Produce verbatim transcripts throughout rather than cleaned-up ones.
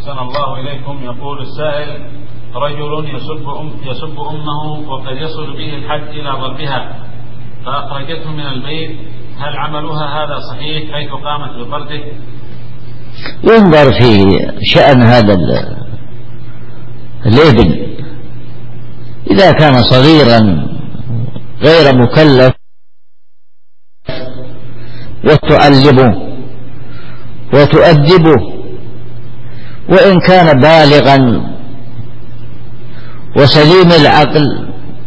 أحسن الله إليكم. يقول السائل: رجل يسب, أم يسب أمه وقد يصل به الحد إلى ضربها فأخرجته من البيت، هل عملها هذا صحيح حيث قامت بطرده؟ ينظر في شأن هذا الابن، إذا كان صغيرا غير مكلف وتعلمه وتؤدبه، وإن كان بالغا وسليم العقل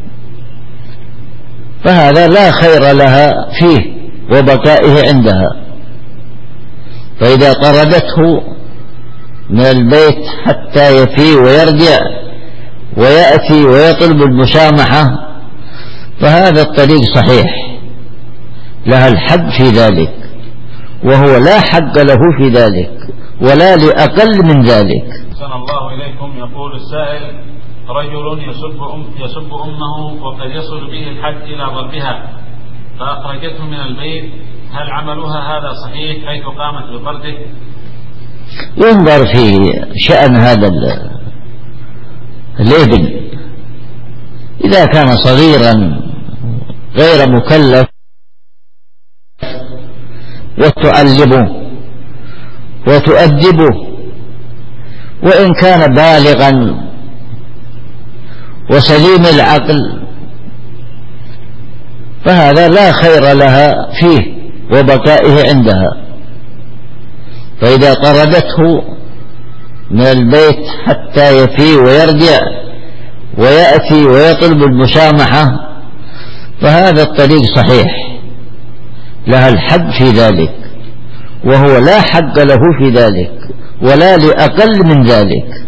فهذا لا خير لها فيه وبقائه عندها. فإذا طردته من البيت حتى يفي ويرجع ويأتي ويطلب المسامحة فهذا الطريق صحيح، لها الحد في ذلك، وهو لا حق له في ذلك ولا لأقل من ذلك. أحسن الله إليكم. يقول السائل: رجل يسب, أم يسب أمه وقد يصل به الحد إلى ضربها فأخرجته من البيت، هل عملها هذا صحيح حيث قامت بطرده؟ ينظر في شأن هذا الابن، إذا كان صغيرا غير مكلف وتعلمه وتؤدبه، وإن كان بالغا وسليم العقل فهذا لا خير لها فيه وبقائه عندها. فإذا طردته من البيت حتى يفي ويرجع ويأتي ويطلب المسامحة فهذا الطريق صحيح، لها الحد في ذلك، وهو لا حق له في ذلك ولا لأقل من ذلك.